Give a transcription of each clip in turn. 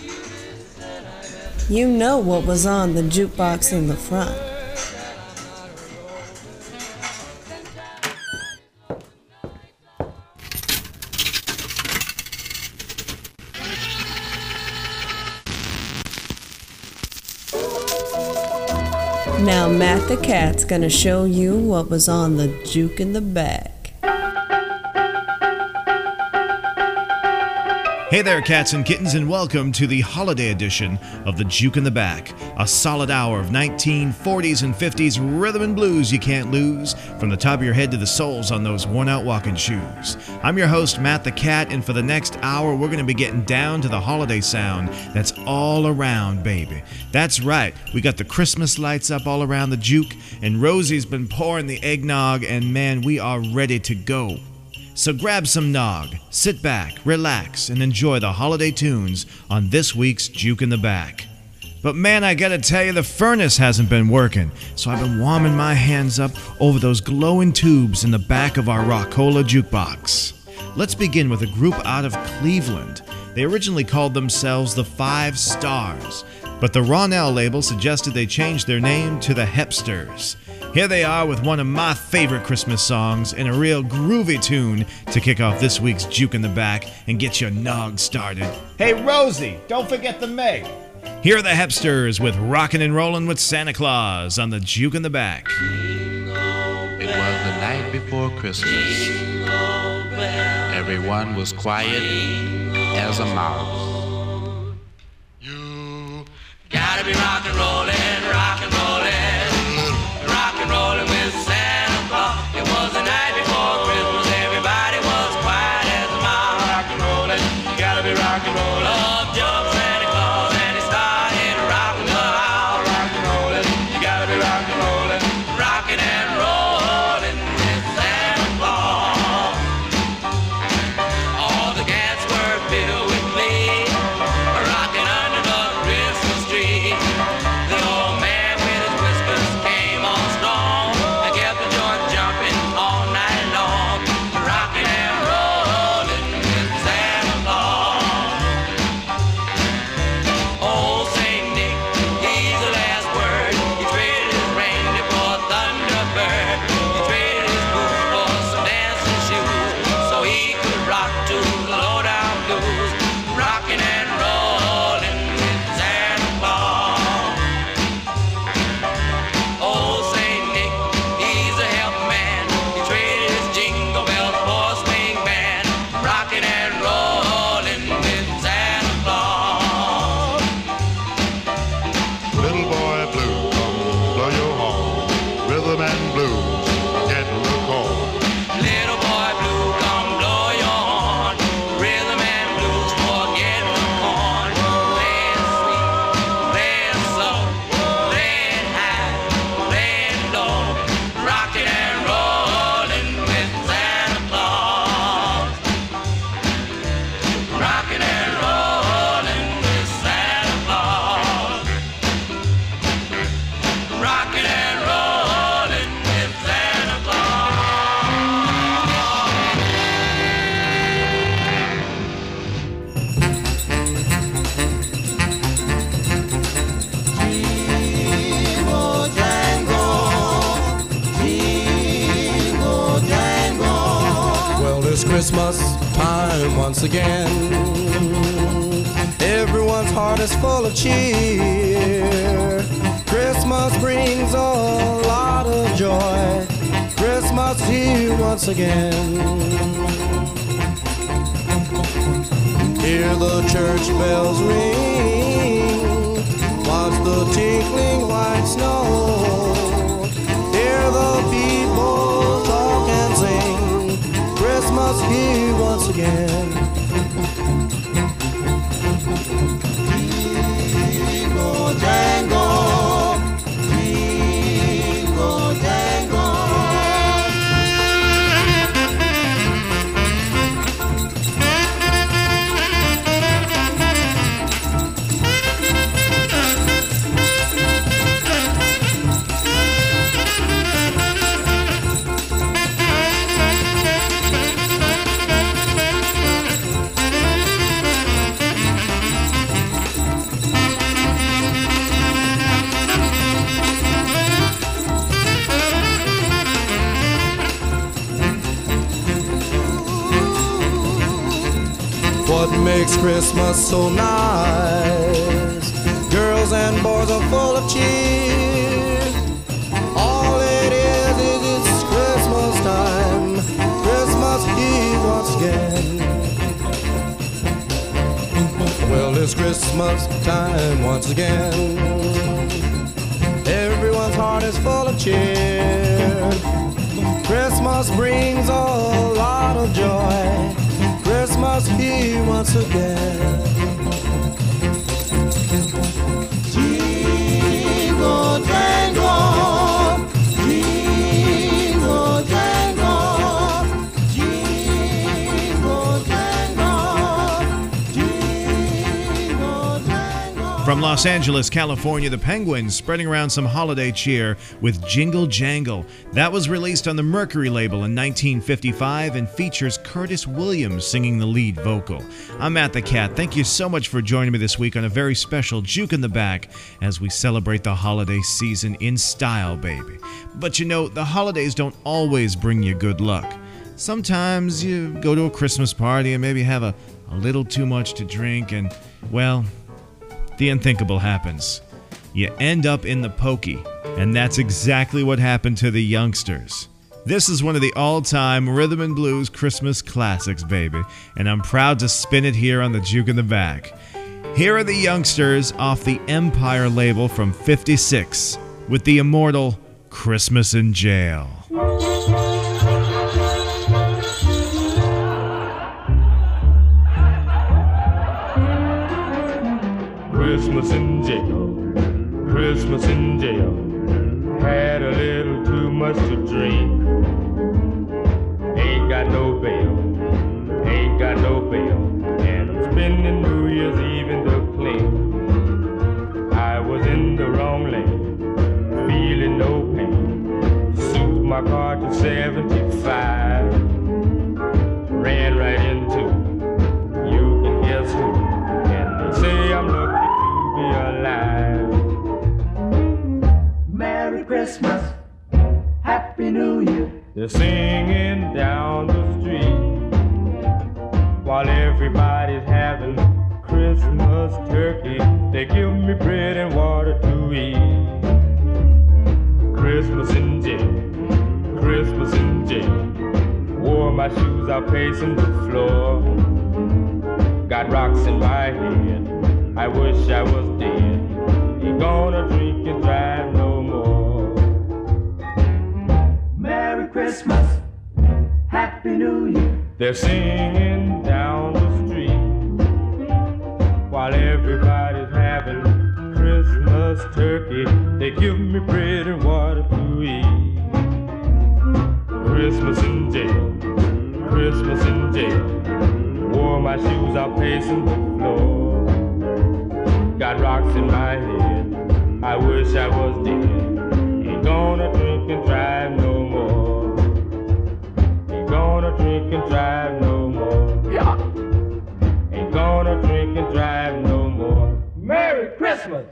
You know what was on the jukebox in the front. Now Matt the Cat's gonna show you what was on the juke in the back. Hey there, cats and kittens, and welcome to the holiday edition of the Juke in the Back, a solid hour of 1940s and 50s rhythm and blues you can't lose, from the top of your head to the soles on those worn-out walking shoes. I'm your host, Matt the Cat, and for the next hour, we're going to be getting down to the holiday sound that's all around, baby. That's right, we got the Christmas lights up all around the juke, and Rosie's been pouring the eggnog, and man, we are ready to go. So grab some nog, sit back, relax, and enjoy the holiday tunes on this week's Juke in the Back. But man, I gotta tell you, the furnace hasn't been working, so I've been warming my hands up over those glowing tubes in the back of our Rockola jukebox. Let's begin with a group out of Cleveland. They originally called themselves the Five Stars, but the Ronell label suggested they change their name to the Hepsters. Here they are with one of my favorite Christmas songs and a real groovy tune to kick off this week's Juke in the Back and get your nog started. Hey Rosie, don't forget the Meg. Here are the Hepsters with Rockin' and Rollin' with Santa Claus on the Juke in the Back. It was the night before Christmas. Everyone was quiet as a mouse. You gotta be rock and rollin', rock and rollin'. Rolling with Santa Claus. It was the night before Christmas. Everybody was quiet as a mouse. Rock and rollin', you gotta be rock and rollin'. Up jumped Santa Claus and he started rockin' the house. Rock and rollin', you gotta be rock and rollin'. Rockin' and rollin' with Santa Claus. All the cats were filled with glee, rockin' under the Christmas tree. The old man with his whiskers came on strong. I kept the joint jumping all night long, rocking and rolling with Santa Claus. Old Saint Nick, he's the last word. He traded his reindeer for a Thunderbird. He traded his boots for some dancing shoes, so he could rock to the low-down blues, rocking and rolling with Santa Claus. Old Saint Nick, he's a helping man. He traded his jingle bells for a swing band, rocking and rolling with Santa Claus. Little boy blue, blow your horn. Rhythm and blues, get the call. Little boy blue, come blow your horn. Rhythm and blues, forget the corn. Play it sweet, play it slow, play it high, play it low. Rockin' and rollin' with Santa Claus. Rockin' and rollin' with Santa Claus. Rockin' and rollin' with Santa Claus. Jingle jangle, jingle jangle. Well, it's Christmas time once again. Everyone's heart is full of cheer. Christmas brings a lot of joy. Christmas here once again. Hear the church bells ring. Watch the tinkling white snow. Hear the people talk and sing. Christmas here once again. Jingle jangle, jingle jangle. what makes Christmas so nice. Girls and boys are full of cheer. All it is it's Christmas time. Christmas Eve once again. Well, it's Christmas time once again. Everyone's heart is full of cheer. Christmas brings a lot of joy. Christmas here once again. Jingle jangle, jingle jangle, jingle jangle, jingle jangle. From Los Angeles, California, the Penguins spreading around some holiday cheer with Jingle Jangle. That was released on the Mercury label in 1955 and features Curtis Williams singing the lead vocal. I'm Matt the Cat. Thank you so much for joining me this week on a very special Juke in the Back as we celebrate the holiday season in style, baby. But you know, the holidays don't always bring you good luck. Sometimes you go to a Christmas party and maybe have a little too much to drink and, well, the unthinkable happens. You end up in the pokey, and that's exactly what happened to the Youngsters. This is one of the all-time rhythm and blues Christmas classics, baby, and I'm proud to spin it here on the Juke in the Back. Here are the Youngsters off the Empire label from '56 with the immortal Christmas in Jail. Christmas in jail, Christmas in jail. Had a little too much to drink. Ain't got no bail, ain't got no bail. And I'm spending New Year's Eve in the clean. I was in the wrong lane, feeling no pain. Souped my car to 75. Ran right into, you can guess who. And they say I'm lucky be alive. Merry Christmas, Happy New Year. They're singing down the street while everybody's having Christmas turkey. They give me bread and water to eat. Christmas in jail, Christmas in jail. Wore my shoes out pacing the floor. Got rocks in my head, I wish I was dead. Ain't gonna drink and drive no more. Merry Christmas, Happy New Year. They're singing down the street while everybody's having Christmas turkey. They give me bread and water to eat. Christmas in jail, Christmas in jail. Wore my shoes out pacing the floor. Got rocks in my head, I wish I was dead. Ain't gonna drink and drive no more. Ain't gonna drink and drive no more. Yeah. Ain't gonna drink and drive no more. Merry Christmas.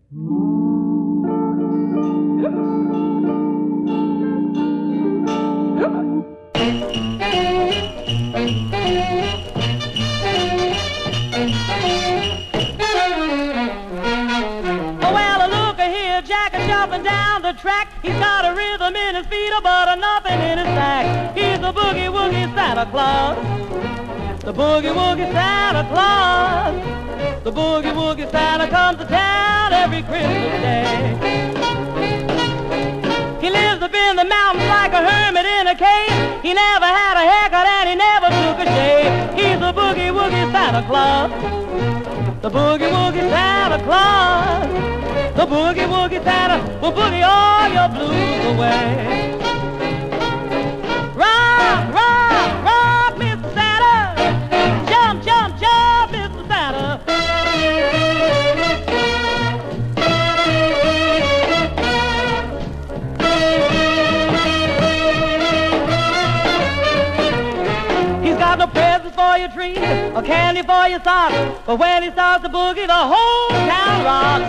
Jumping down the track, he's got a rhythm in his feet, but nothing in his sack. He's the boogie woogie Santa Claus, the boogie woogie Santa Claus. The boogie woogie Santa comes to town every Christmas day. He lives up in the mountains like a hermit in a cave. He never had a haircut and he never took a shave. He's the boogie woogie Santa Claus, the boogie woogie Santa Claus. The boogie woogie Santa will boogie all your blues away. Rock, rock, rock, Mr. Santa. Jump, jump, jump, Mr. Santa. He's got no presents for your tree or candy for your socks, but when he starts to boogie, the whole town rocks.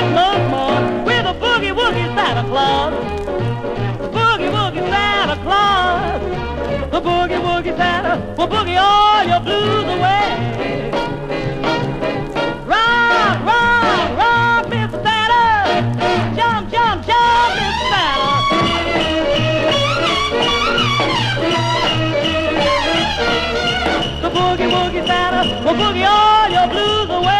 Christmas morn with a boogie woogie Santa Claus. Boogie woogie Santa Claus. The boogie woogie Santa will boogie all your blues away. Rock, rock, rock, Mr. Santa. Jump, jump, jump, Mr. Santa. The boogie woogie Santa will boogie all your blues away.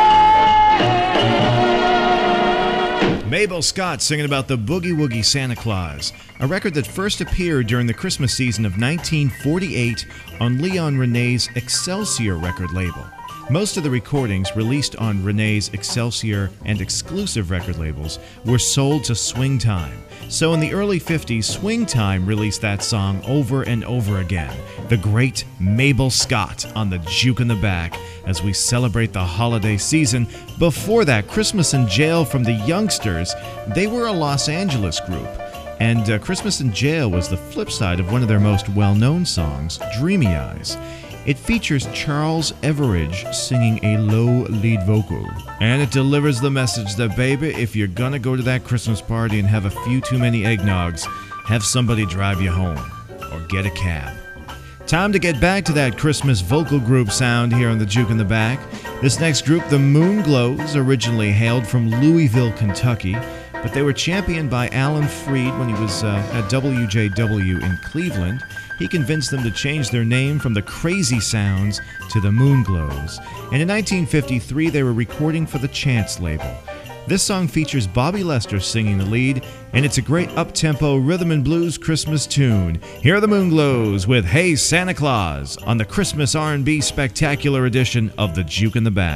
Mabel Scott singing about the Boogie Woogie Santa Claus, a record that first appeared during the Christmas season of 1948 on Leon Renee's Excelsior record label. Most of the recordings released on Renee's Excelsior and Exclusive record labels were sold to Swing Time. So in the early 50s, Swing Time released that song over and over again. The great Mabel Scott on the Juke in the Back as we celebrate the holiday season. Before that, Christmas in Jail from the Youngsters. They were a Los Angeles group. And Christmas in Jail was the flip side of one of their most well-known songs, Dreamy Eyes. It features Charles Everidge singing a low lead vocal. And it delivers the message that, baby, if you're gonna go to that Christmas party and have a few too many eggnogs, have somebody drive you home or get a cab. Time to get back to that Christmas vocal group sound here on the Juke in the Back. This next group, the Moonglows, originally hailed from Louisville, Kentucky, but they were championed by Alan Freed when he was at WJW in Cleveland. He convinced them to change their name from the Crazy Sounds to the Moonglows. And in 1953, they were recording for the Chance label. This song features Bobby Lester singing the lead, and it's a great up-tempo rhythm and blues Christmas tune. Here are the Moonglows with Hey Santa Claus on the Christmas R&B Spectacular edition of the Juke in the Back.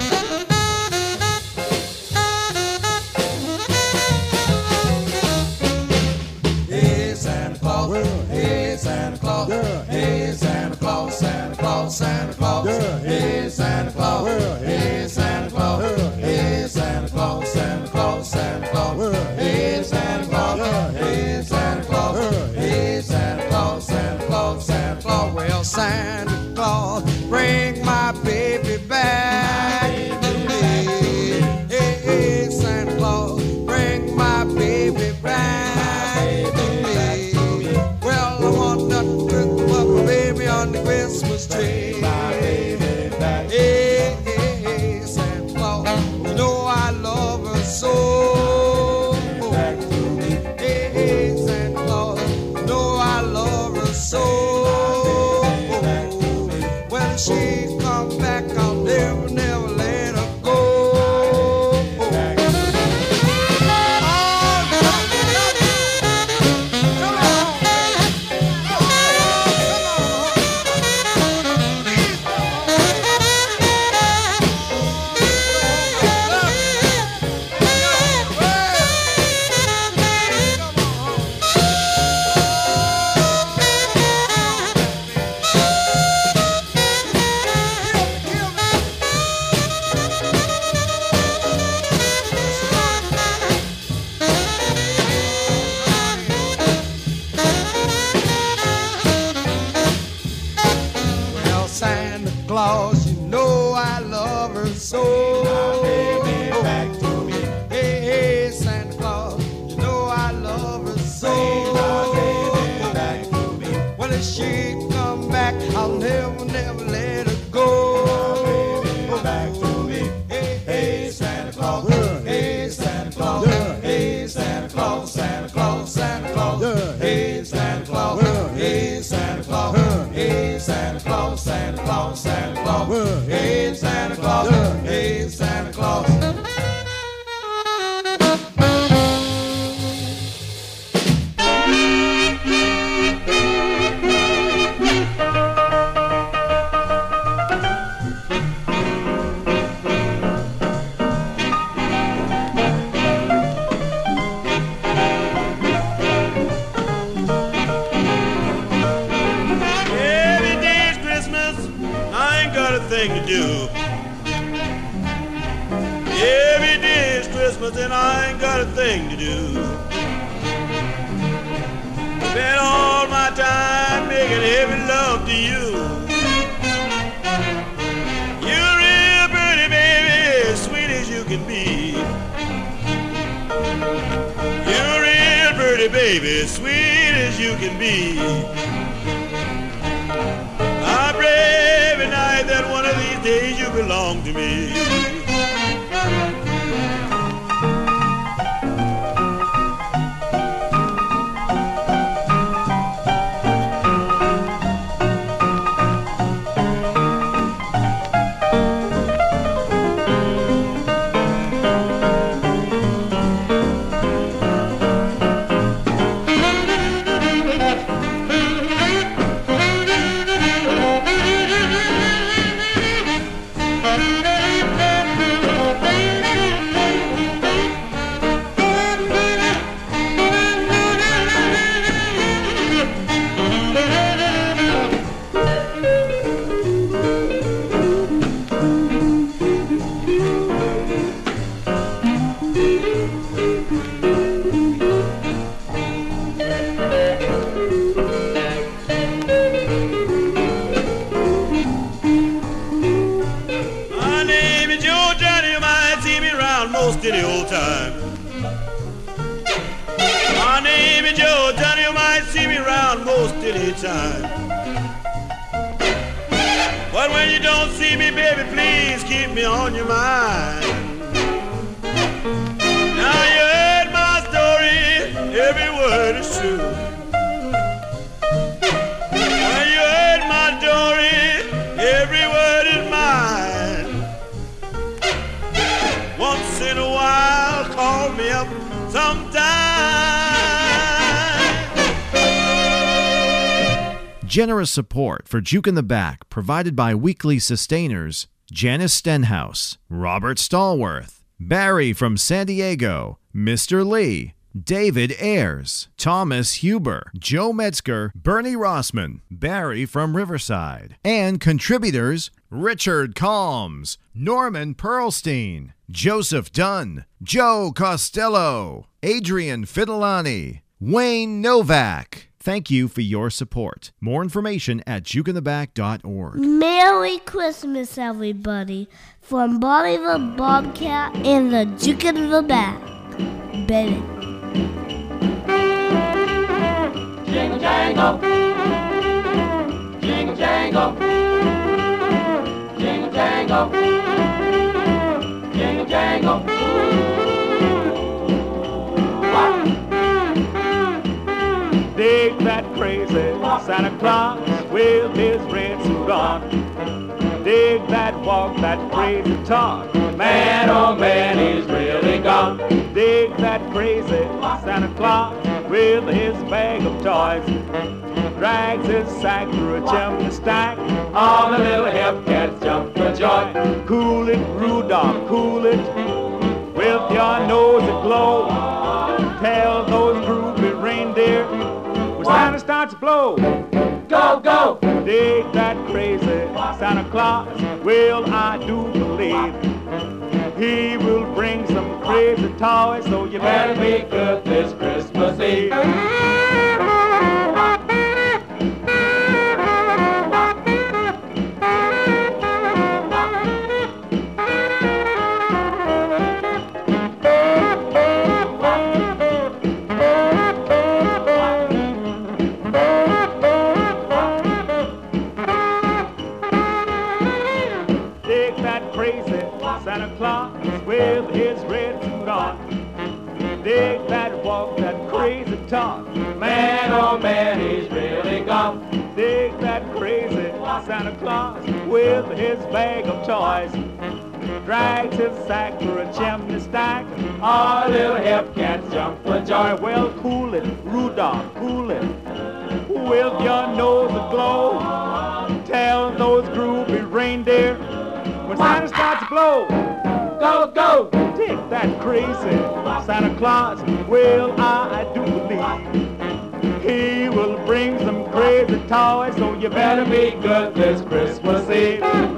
Hey Santa Claus, hey Santa Claus, hey Santa Claus, Santa Claus, Santa Claus, hey Santa Claus, hey Santa Claus, hey Santa Claus, Santa Claus, Santa Claus, hey Santa Claus, hey Santa Claus, hey Santa Claus, Santa Claus, Santa Claus. Well, Santa Claus, bring my baby back to me. Hey, Santa Claus, bring my baby back to me. Well, I want nothing but my baby on the Christmas tree. Hey, hey, Santa Claus, you know I love her so. Hey, hey, Santa Claus, you know I love her so. When she come back, I'll never, never let her go. Well, Santa Claus, you know I love her so. Baby, back to me. Hey, hey, Santa Claus, you know I love her so. Baby, back to me. When she come back, I'll never, never let her go. Baby, back to me. Hey, hey, Santa Claus, hey, Santa Claus, hey, Santa Claus, Santa Claus, Santa Claus, hey, Santa Claus, hey, Santa Claus, hey, Santa Claus, Santa Claus, Santa Claus, hey, Santa Claus, hey, Santa Claus. Every day's Christmas, I ain't got a thing to do. Every day is Christmas and I ain't got a thing to do. Spend all my time making heavy love to you. You're real pretty, baby, as sweet as you can be. baby, sweet as you can be. I pray every night that one of these days you belong to me. Most any old time. My name is Joe, Johnny, you might see me around most any time. But when you don't see me, baby, please keep me on your mind. Now you heard my story, every word is true. Now you heard my story, every word is mine. Once in a while, call me up sometime. Generous support for Juke in the Back provided by weekly sustainers Janice Stenhouse, Robert Stallworth, Barry from San Diego, Mr. Lee, David Ayers, Thomas Huber, Joe Metzger, Bernie Rossman, Barry from Riverside, and contributors Richard Calms, Norman Pearlstein, Joseph Dunn, Joe Costello, Adrian Fidelani, Wayne Novak. Thank you for your support. More information at jukeintheback.org. Merry Christmas, everybody, from Bobby the Bobcat and the Juke in the Back. Betty. Jingle jangle, jingle jangle, jingle jangle, jingle jangle. Dig that crazy Santa Claus with his red suit on. Dig that walk, that crazy talk. Man, oh man, he's really gone. Dig that crazy Santa Claus with his bag of toys. Drags his sack through a chimney stack. All the little hip cats jump for joy. Cool it, Rudolph, cool it, with your nose aglow. Tell those groovy reindeer when Santa starts to blow. Go, go! Dig that crazy Santa Claus. Well, I do believe he will bring some crazy toys, so you better be good this Christmas Eve. Santa Claus with his red suit on. Dig that walk, that crazy talk. Man, oh man, he's really gone. Dig that crazy Santa Claus with his bag of toys. Drags his sack through a chimney stack. All little hip cats jump for joy. Well, cool it, Rudolph, cool it, with your nose aglow. Tell those groovy reindeer when Santa starts to blow. Go, go! Dig that crazy Santa Claus. Well, I do believe he will bring some crazy toys, so you better be good this Christmas Eve.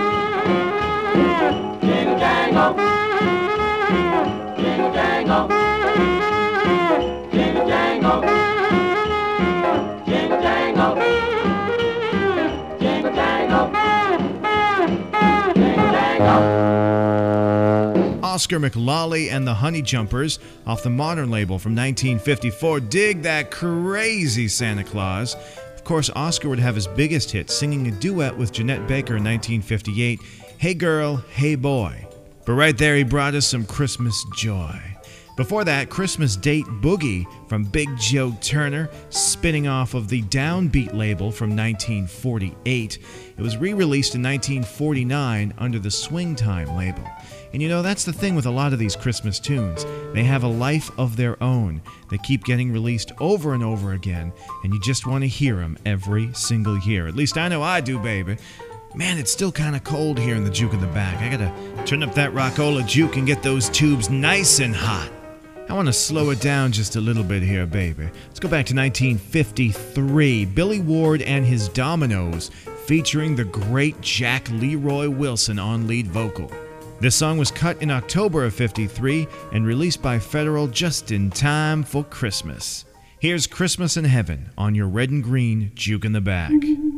Jingle jangle, jingle jangle, jingle jangle, jingle jangle, jingle jangle, jingle jangle. Oscar McLawley and the Honey Jumpers off the Modern label from 1954. Dig that crazy Santa Claus. Of course, Oscar would have his biggest hit singing a duet with Jeanette Baker in 1958, Hey Girl, Hey Boy. But right there, he brought us some Christmas joy. Before that, Christmas Date Boogie from Big Joe Turner, spinning off of the Downbeat label from 1948. It was re-released in 1949 under the Swing Time label. And you know, that's the thing with a lot of these Christmas tunes. They have a life of their own. They keep getting released over and over again, and you just want to hear them every single year. At least I know I do, baby. Man, it's still kind of cold here in the Juke in the Back. I gotta turn up that Rockola Juke and get those tubes nice and hot. I want to slow it down just a little bit here, baby. Let's go back to 1953. Billy Ward and his Dominoes, featuring the great Jack Leroy Wilson on lead vocal. This song was cut in October of '53 and released by Federal just in time for Christmas. Here's Christmas in Heaven on your red and green Juke in the Back.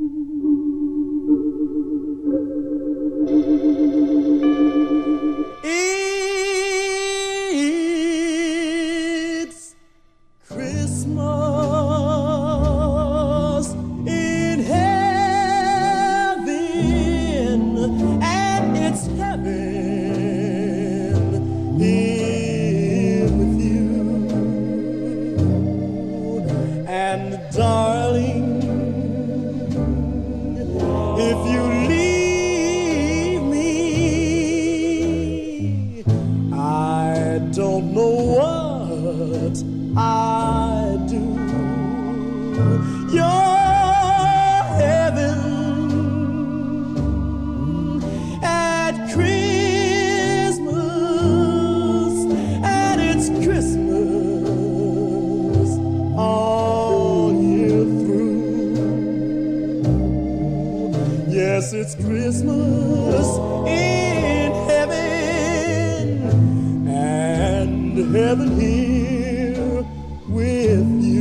It's Christmas in heaven, and it's heaven here with you. And darling, if you leave me, I don't know what I'd do. Your heaven at Christmas, and it's Christmas all year through. Yes, it's Christmas in heaven, and heaven here with you.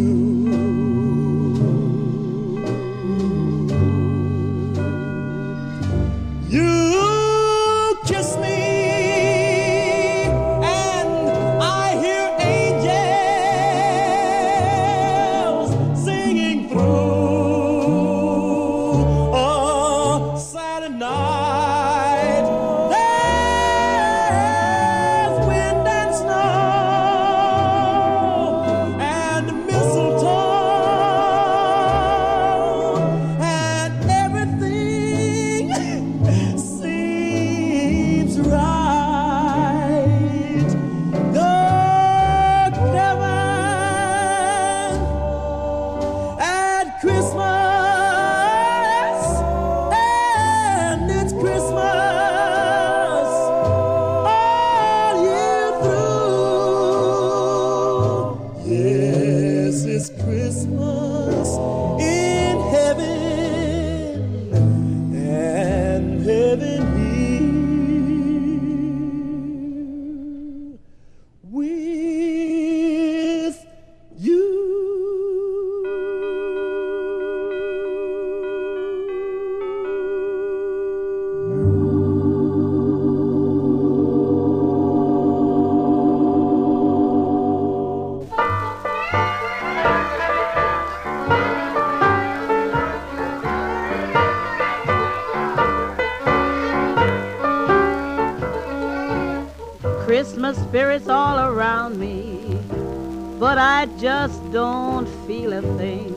You kiss me, and I hear angels singing through a Saturday night. There's wind and snow and mistletoe, and everything seems right. Good heaven at Christmas, and it's Christmas all year through. Yes, it's Christmas in heaven, and heaven here with you. Christmas spirits all around me, but I just don't feel a thing.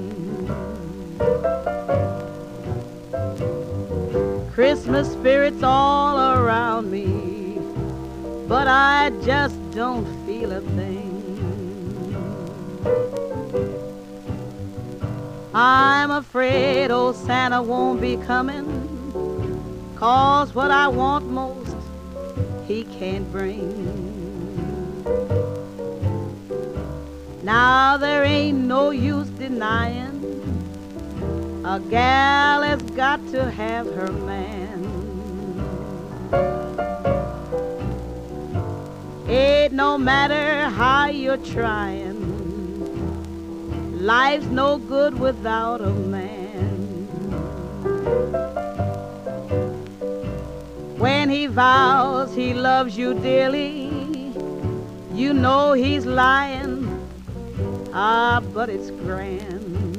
Christmas spirits all around me, but I just don't feel a thing. I'm afraid old Santa won't be coming, 'cause what I want most he can't bring. Now there ain't no use denying, a gal has got to have her man. It no matter how you're trying, life's no good without a man. When he he vows he loves you dearly, you know he's lying, but it's grand.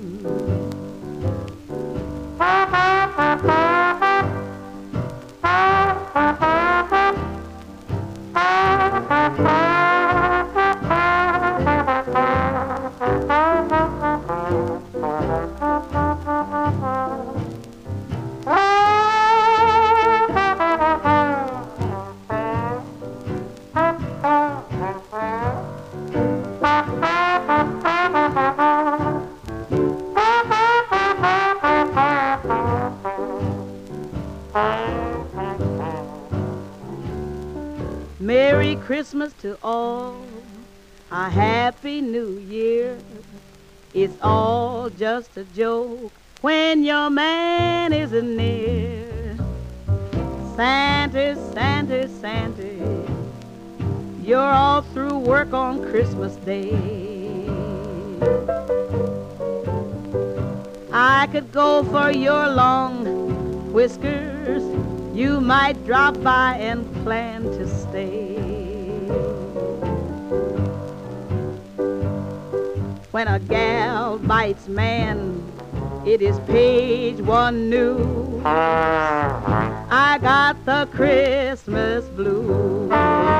Merry Christmas to all, a Happy New Year. It's all just a joke when your man isn't near. Santa, Santa, Santa, you're all through work on Christmas Day. I could go for your long whiskers, you might drop by and plan to stay. When a gal bites man, it is page one news. I got the Christmas blues.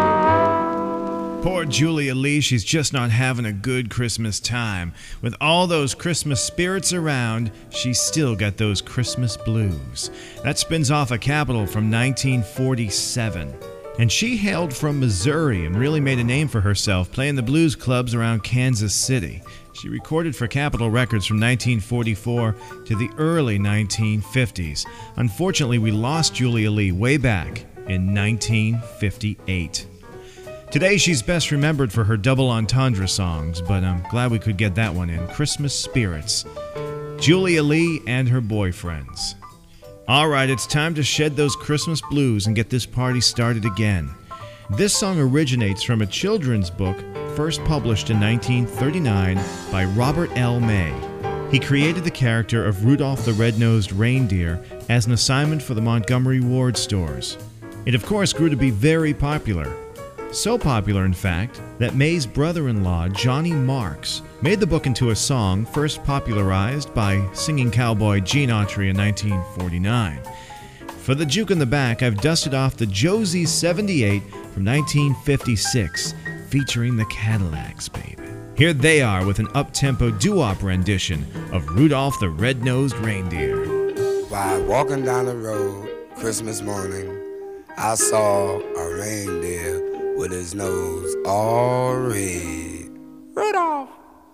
Poor Julia Lee, she's just not having a good Christmas time. With all those Christmas spirits around, she's still got those Christmas blues. That spins off a Capitol from 1947. And she hailed from Missouri and really made a name for herself playing the blues clubs around Kansas City. She recorded for Capitol Records from 1944 to the early 1950s. Unfortunately, we lost Julia Lee way back in 1958. Today, she's best remembered for her double entendre songs, but I'm glad we could get that one in. Christmas Spirits. Julia Lee and her boyfriends. All right, it's time to shed those Christmas blues and get this party started again. This song originates from a children's book first published in 1939 by Robert L. May. He created the character of Rudolph the Red-Nosed Reindeer as an assignment for the Montgomery Ward stores. It, of course, grew to be very popular. So popular, in fact, that May's brother-in-law, Johnny Marks, made the book into a song first popularized by singing cowboy Gene Autry in 1949. For the juke in the back, I've dusted off the Josie 78 from 1956, featuring the Cadillacs, baby. Here they are with an up-tempo doo-wop rendition of Rudolph the Red-Nosed Reindeer. While walking down the road Christmas morning, I saw a reindeer with his nose all red. Rudolph!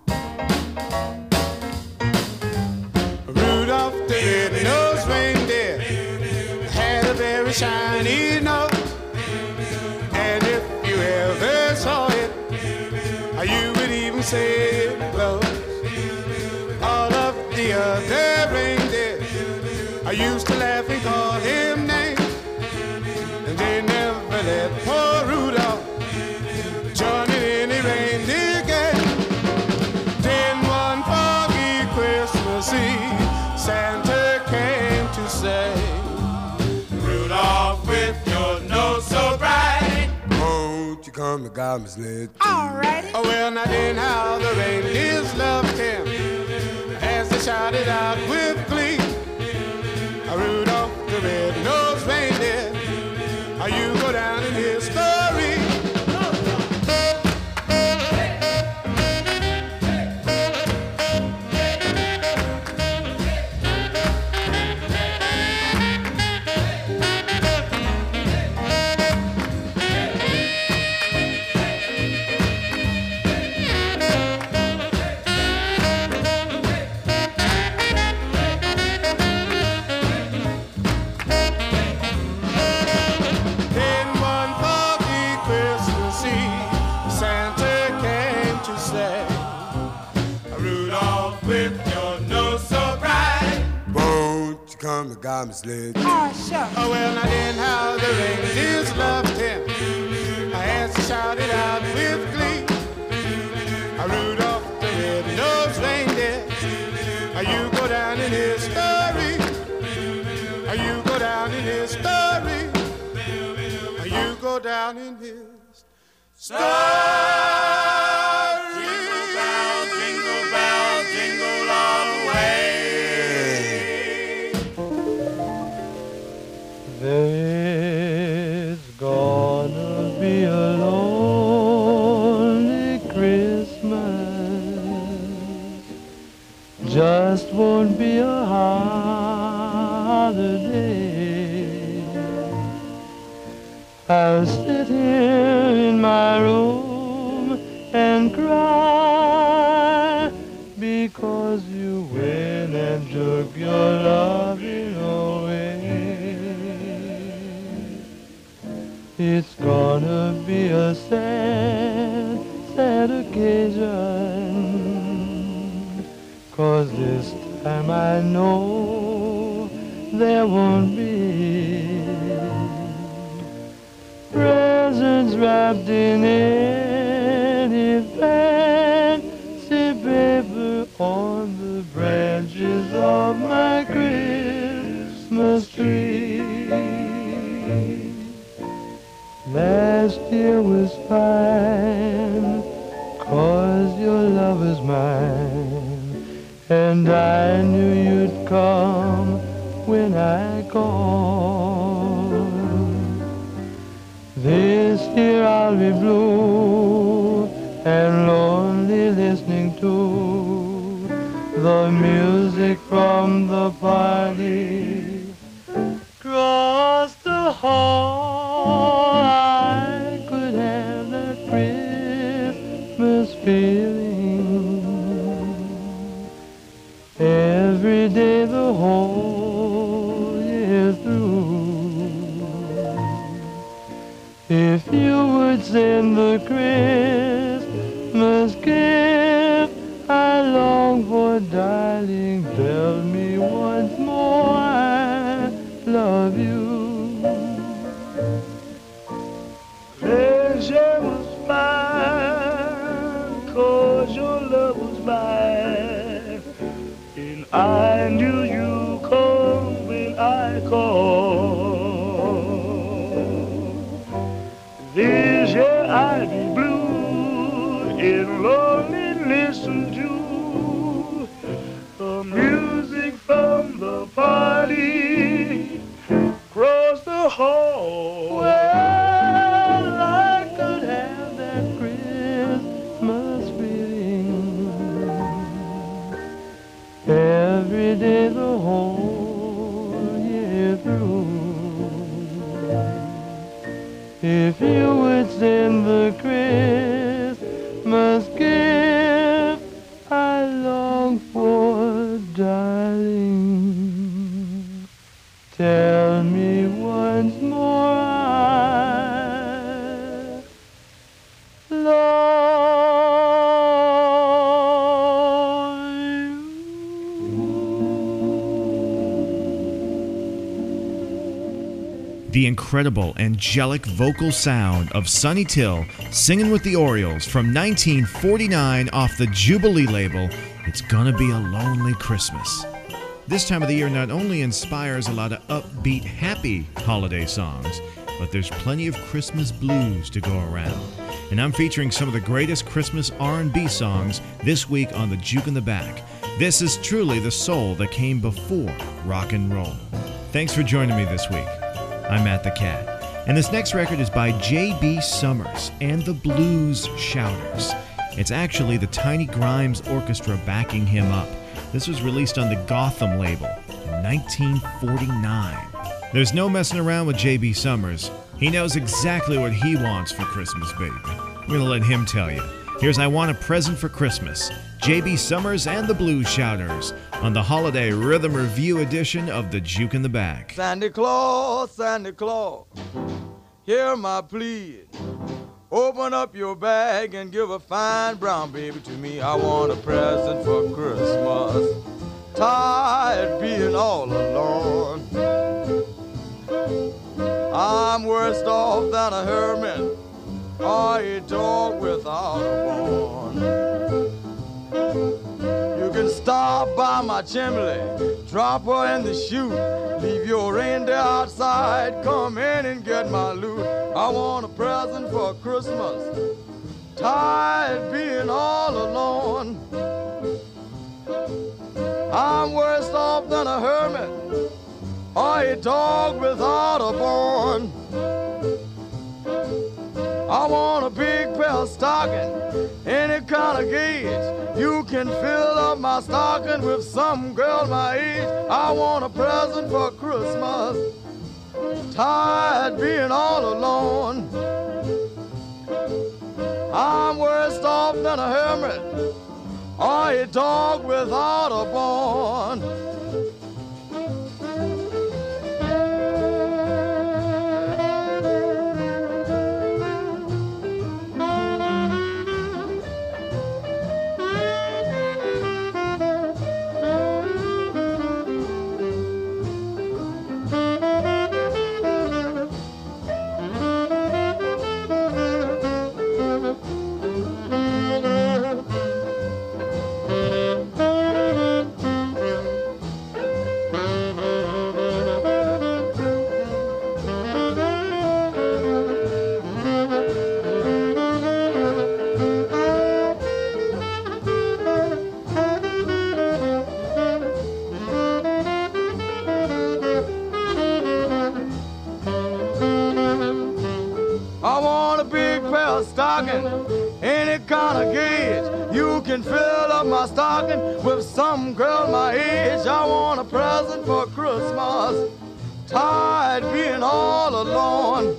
Rudolph the red-nosed reindeer had a very shiny nose, and if you ever saw it, you would even say it glows. All of the other reindeer I used to laugh and call him names, and they never let poor Rudolph join in any reindeer game. Then one foggy Christmas Eve, Santa came to say, Rudolph, with your nose so bright, won't you come to God's lid? Alrighty. Oh, well, now then how the reindeers loved him as they shouted out with glee, Rudolph the red-nosed reindeer, you go down in history. Come to God's lid. Oh, sure. Oh, well, now then how the reindeers loved him as he shouted out with glee, Rudolph the red-nosed reindeer, you go down in history. You go down in history. down in his story. Jingle bell, jingle all the way. There's gonna be a lonely Christmas, just won't be a holiday. I'll sit here in my room and cry because you went and took your loving away. It's gonna be a sad, sad occasion, 'cause this time I know there won't be presents wrapped in any fancy paper on the branches of my Christmas tree. Last year was fine, 'cause your love is mine, and I knew you'd come when I called. This year I'll be blue and lonely, listening to the music from the party across the hall. I could have that Christmas feeling every day the whole year through. If you would send the Christmas gift I long for, darling, tell me once more I love you. Pleasure was mine, 'cause your love was mine, and I knew you'd come when I called. This year I'd be blue and lonely, listen to the music from the party across the hall. Well, I could have that Christmas feeling every day the whole year through. If you would send the Christmas gift I long for, darling, tell me once more I love The incredible angelic vocal sound of Sonny Till singing with the Orioles from 1949 off the Jubilee label, It's Gonna Be a Lonely Christmas. This time of the year not only inspires a lot of upbeat, happy holiday songs, but there's plenty of Christmas blues to go around. And I'm featuring some of the greatest Christmas R&B songs this week on the Juke in the Back. This is truly the soul that came before rock and roll. Thanks for joining me this week. I'm Matt the Cat, and this next record is by J.B. Summers and the Blues Shouters. It's actually the Tiny Grimes Orchestra backing him up. This was released on the Gotham label in 1949. There's no messing around with J.B. Summers. He knows exactly what he wants for Christmas, baby. I'm gonna let him tell you. Here's I Want a Present for Christmas, J.B. Summers and the Blues Shouters on the Holiday Rhythm Review edition of the Juke in the Back. Santa Claus, hear my plea. Open up your bag and give a fine brown baby to me. I want a present for Christmas. Tired being all alone. I'm worse off than a hermit or a dog without a bone. You can stop by my chimney, drop her in the chute. Leave your reindeer outside, come in and get my loot. I want a present for Christmas, tired being all alone. I'm worse off than a hermit or a dog without a bone. I want a big pair of stocking, any kind of gauge. You can fill up my stocking with some girl my age. I want a present for Christmas, tired being all alone. I'm worse off than a hermit or a dog without a bone. Any kind of gauge. You can fill up my stocking with some girl my age. I want a present for Christmas, tired being all alone.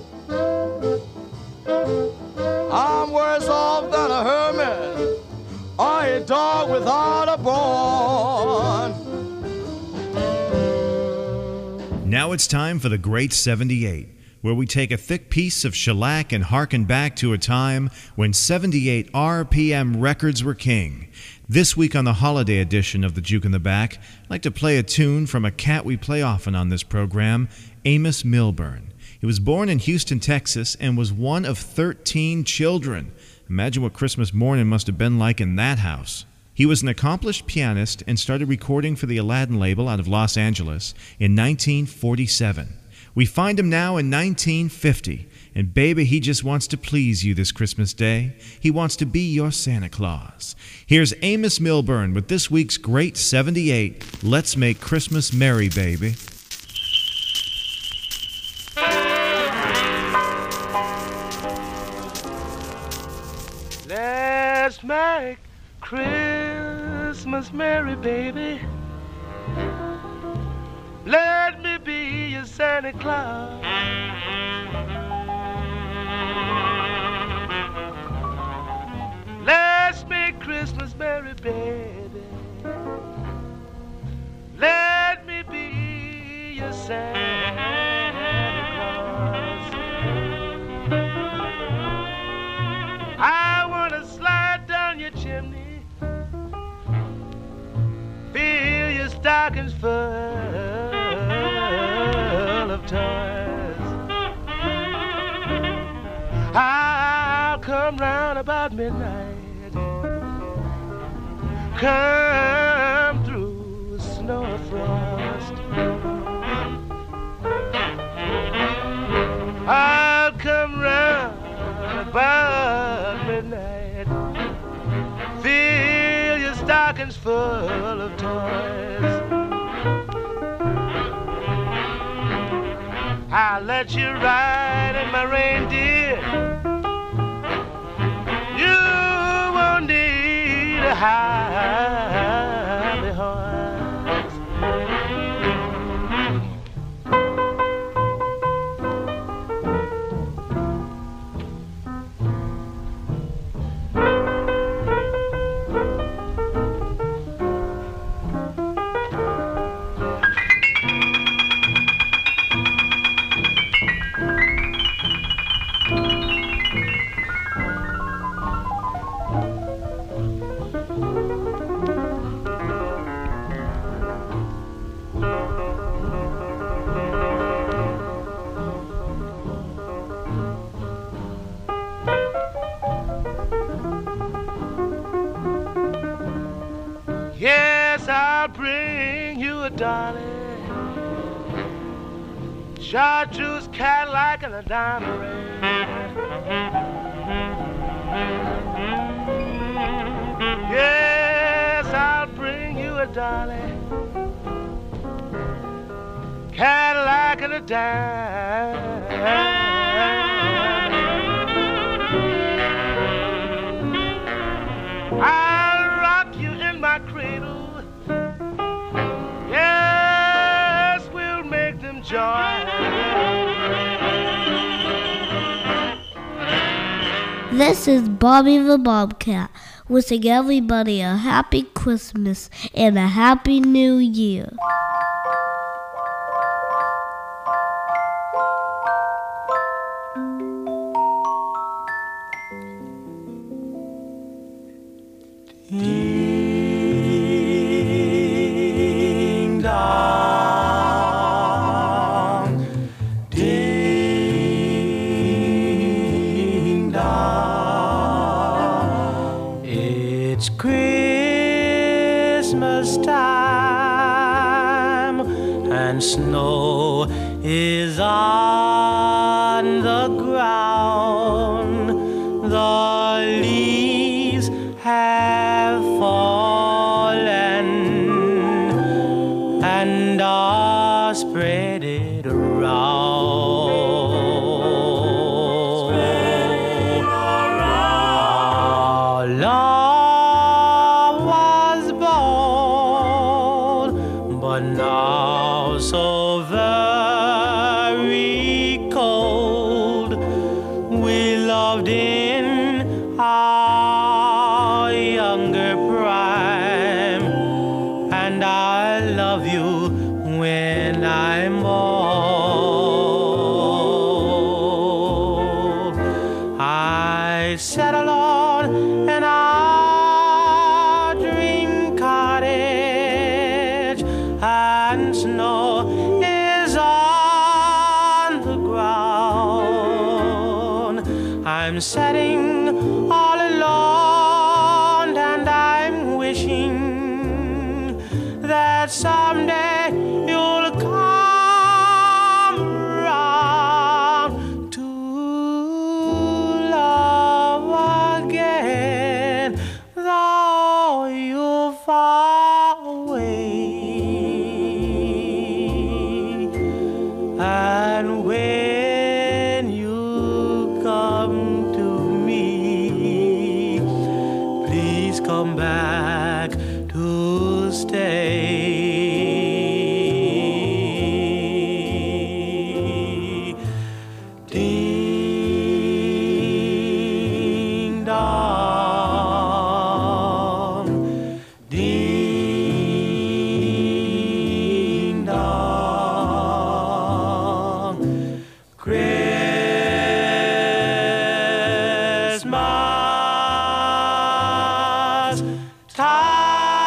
I'm worse off than a hermit or a dog without a bone. Now it's time for the Great 78, where we take a thick piece of shellac and harken back to a time when 78 RPM records were king. This week on the holiday edition of the Juke in the Back, I'd like to play a tune from a cat we play often on this program, Amos Milburn. He was born in Houston, Texas, and was one of 13 children. Imagine what Christmas morning must have been like in that house. He was an accomplished pianist and started recording for the Aladdin label out of Los Angeles in 1947. We find him now in 1950, and baby, he just wants to please you this Christmas day. He wants to be your Santa Claus. Here's Amos Milburn with this week's Great 78, Let's Make Christmas Merry, Baby. Let's make Christmas merry, baby. Let me be your Santa Claus. Let's make Christmas merry, baby. Let me be your Santa Claus. I want to slide down your chimney, fill your stockings full of toys. I'll come round about midnight, come through snow or frost. I'll come round about midnight, fill your stockings full of toys. I'll let you ride in my reindeer. You won't need a high horse. darling. Chartreuse Cadillac and a diamond ring. Yes, I'll bring you a darling. Cadillac and a diamond. I'll rock you in my cradle. Yes, we'll make them joy. This is Bobby the Bobcat, wishing everybody a happy Christmas and a happy New Year. Ding dong, ding dong. It's Christmas time and snow is on the ground. The leaves have fallen and are spreaded around. Our love was bold, but now so very cold. We loved in our younger prime, and I love you when I'm old. I sat alone in our dream cottage, and snow is on the ground. I'm sitting all alone, and I'm wishing that someday you'll come around to love again, though you're far away. And when you come to me, please come back to stay. Ding dong, ding dong. Christmas time.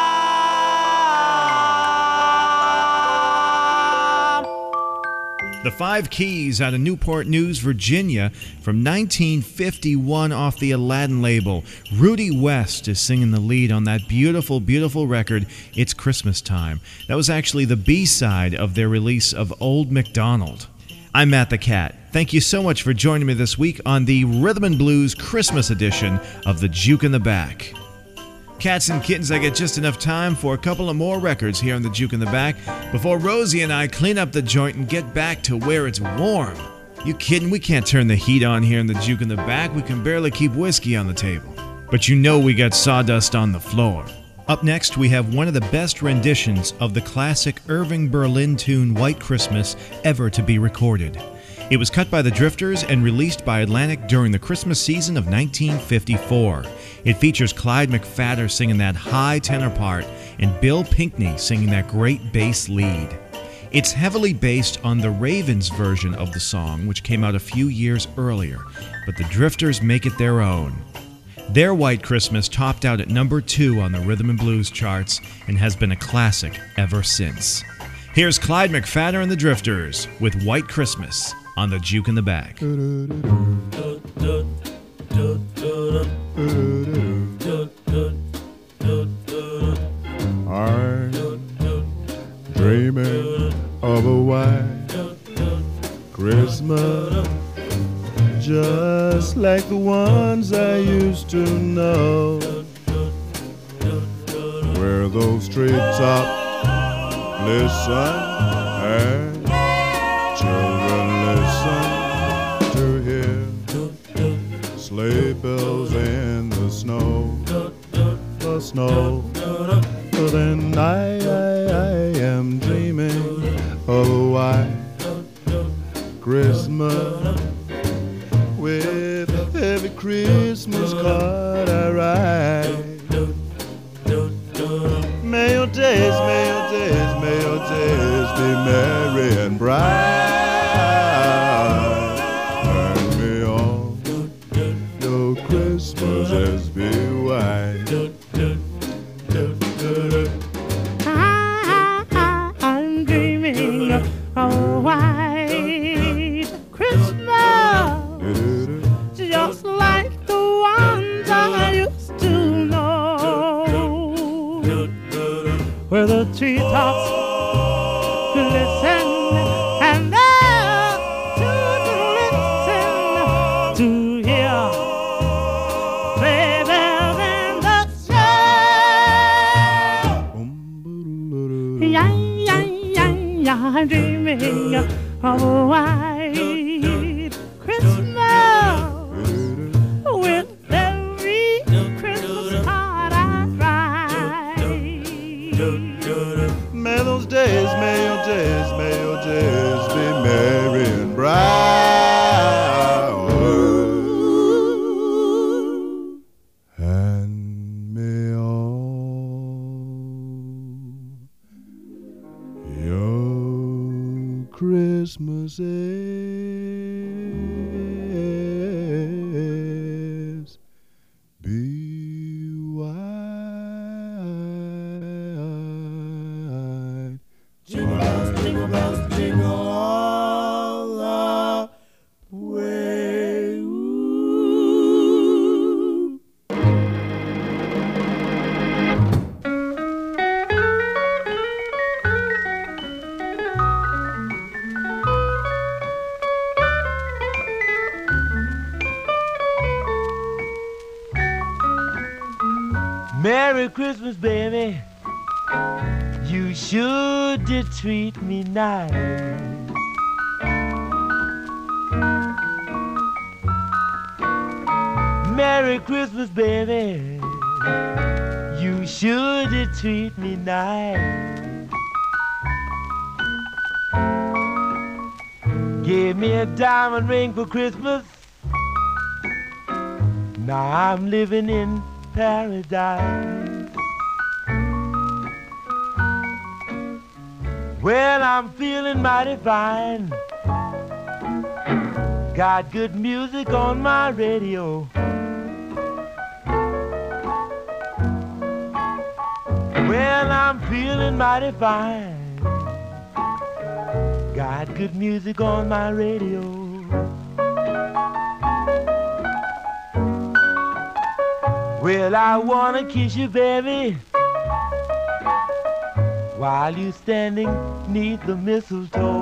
The Five Keys out of Newport News, Virginia from 1951 off the Aladdin label. Rudy West is singing the lead on that beautiful, beautiful record, It's Christmas Time. That was actually the B-side of their release of Old MacDonald. I'm Matt the Cat. Thank you so much for joining me this week on the Rhythm and Blues Christmas edition of the Juke in the Back. Cats and kittens, I get just enough time for a couple of more records here on the Juke in the Back before Rosie and I clean up the joint and get back to where it's warm. You kidding? We can't turn the heat on here in the Juke in the Back. We can barely keep whiskey on the table. But you know we got sawdust on the floor. Up next, we have one of the best renditions of the classic Irving Berlin tune White Christmas ever to be recorded. It was cut by the Drifters and released by Atlantic during the Christmas season of 1954. It features Clyde McPhatter singing that high tenor part and Bill Pinkney singing that great bass lead. It's heavily based on the Ravens version of the song, which came out a few years earlier, but the Drifters make it their own. Their White Christmas topped out at number 2 on the Rhythm and Blues charts and has been a classic ever since. Here's Clyde McPhatter and the Drifters with White Christmas on the Juke in the Back. I'm of a white Christmas, just like the ones I used to know, where those treetops listen and children listen to hear sleigh bells in the snow, the snow. But then I am dreaming of a white Christmas, with every Christmas card I write. May your days, may your days, may your days be merry and bright, and may all your Christmases be white. I'm dreaming of a white Christmas, just like the ones I used to know, where the treetops glisten and the children listen to hear sleigh bells in the snow. Yeah, yeah, yeah, yeah, I'm dreaming of a white Christmas, with every Christmas card I write. May those days, may your days, may your days be merry and bright, and may all your Christmases be white. Jingle bells, jingle all the way. Ooh. Merry Christmas, baby. You sure did treat me nice. Merry Christmas, baby. You sure did treat me nice. Gave me a diamond ring for Christmas. Now I'm living in paradise. Well, I'm feeling mighty fine. Got good music on my radio. Well, I'm feeling mighty fine. Got good music on my radio. Well, I wanna kiss you, baby, while you standing 'neath the mistletoe.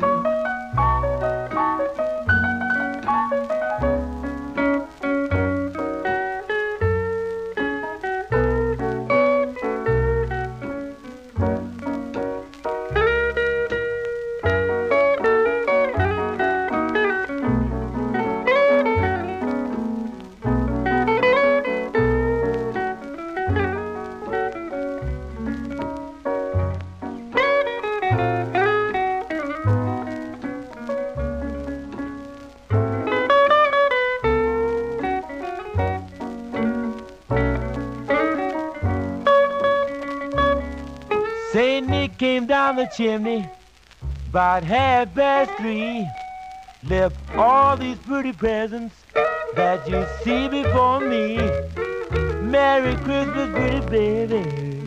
Saint Nick came down the chimney about 3:30, left all these pretty presents that you see before me. Merry Christmas, pretty baby.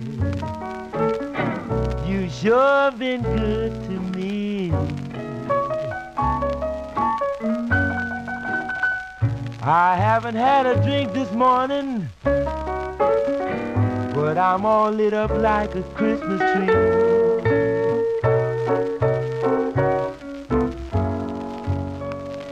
You sure been good to me. I haven't had a drink this morning, but I'm all lit up like a Christmas tree.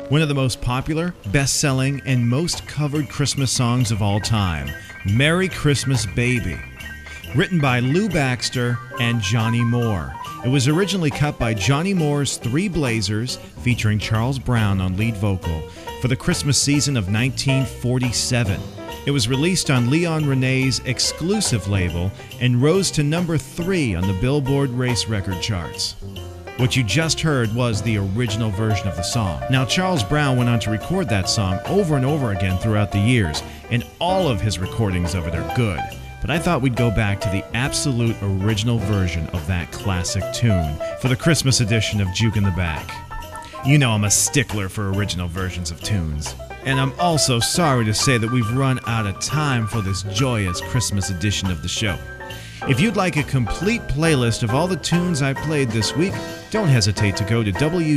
one of the most popular, best-selling, and most covered Christmas songs of all time, Merry Christmas Baby. Written by Lou Baxter and Johnny Moore. It was originally cut by Johnny Moore's Three Blazers, featuring Charles Brown on lead vocal, for the Christmas season of 1947. It was released on Leon Renee's exclusive label and rose to number 3 on the Billboard race record charts. What you just heard was the original version of the song. Now, Charles Brown went on to record that song over and over again throughout the years, and all of his recordings of it are good. But I thought we'd go back to the absolute original version of that classic tune for the Christmas edition of Juke in the Back. You know I'm a stickler for original versions of tunes. And I'm also sorry to say that we've run out of time for this joyous Christmas edition of the show. If you'd like a complete playlist of all the tunes I played this week, don't hesitate to go to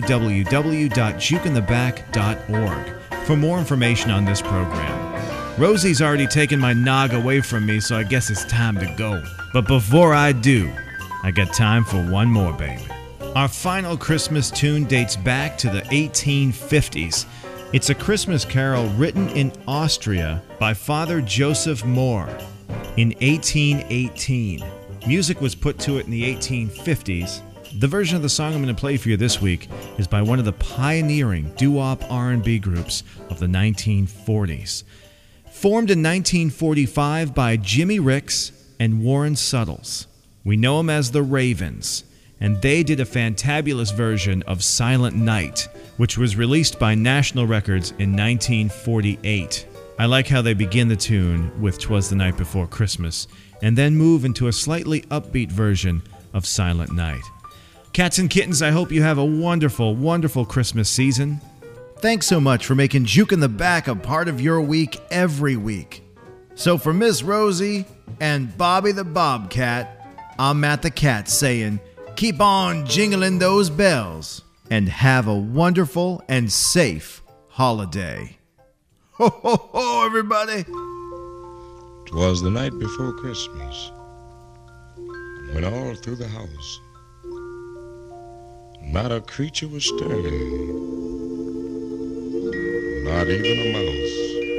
www.jukeintheback.org for more information on this program. Rosie's already taken my nog away from me, so I guess it's time to go. But before I do, I got time for one more, baby. Our final Christmas tune dates back to the 1850s. It's a Christmas carol written in Austria by Father Joseph Mohr in 1818. Music was put to it in the 1850s. The version of the song I'm going to play for you this week is by one of the pioneering doo-wop R&B groups of the 1940s. Formed in 1945 by Jimmy Ricks and Warren Suttles. We know them as the Ravens, and they did a fantabulous version of Silent Night, which was released by National Records in 1948. I like how they begin the tune with 'Twas the Night Before Christmas, and then move into a slightly upbeat version of Silent Night. Cats and kittens, I hope you have a wonderful, wonderful Christmas season. Thanks so much for making Juke in the Back a part of your week every week. So for Miss Rosie and Bobby the Bobcat, I'm Matt the Cat saying, keep on jingling those bells and have a wonderful and safe holiday. Ho, ho, ho, everybody! 'Twas the night before Christmas, when all through the house not a creature was stirring, not even a mouse.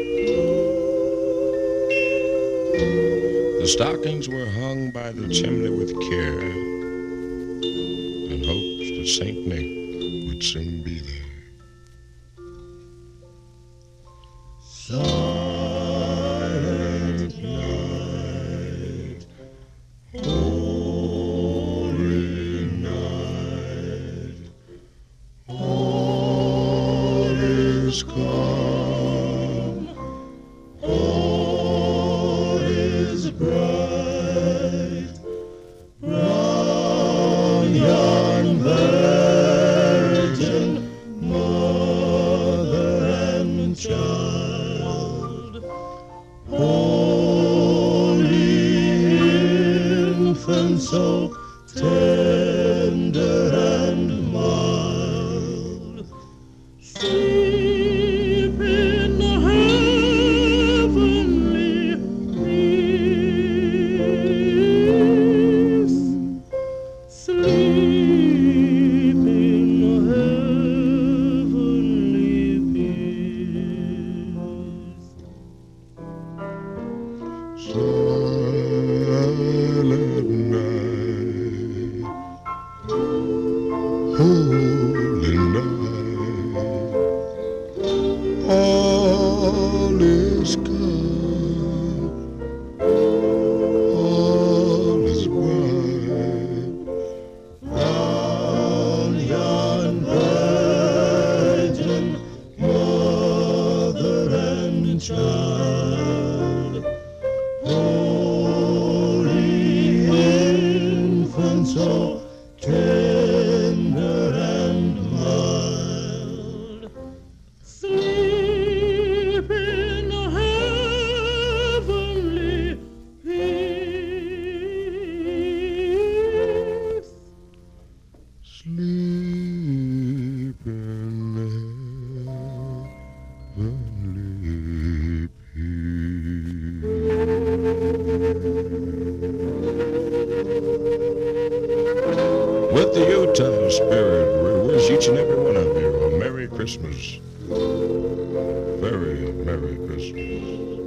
The stockings were hung by the chimney with care, in hopes that St. Nick would soon be there. Silent night, holy night, all is calm, all is bright, round yon virgin mother and child, holy infant, so tender and mild, sleep in the heavenly peace, sleep in the heavenly peace. Silent night, holy night, all is calm, all is bright, round yon virgin mother and child, holy infant, so tender and mild, sleep in the heavenly peace, sleep in the heavenly peace. With the Utah spirit, we wish each and every one of you a Merry Christmas very Merry Christmas.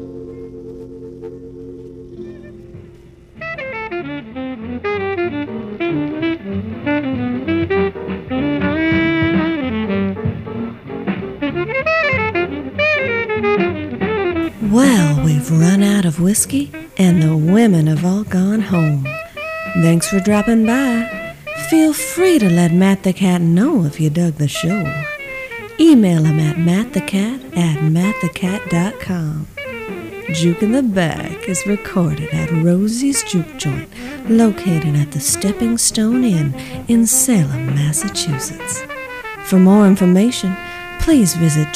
Well, we've run out of whiskey, and the women have all gone home. Thanks for dropping by. Feel free to let Matt the Cat know if you dug the show. Email him at mattthecat@mattthecat.com. Juke in the Back is recorded at Rosie's Juke Joint, located at the Stepping Stone Inn in Salem, Massachusetts. For more information, please visit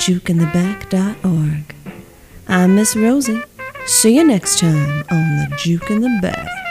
jukeintheback.org. I'm Miss Rosie. See you next time on the Juke in the Back.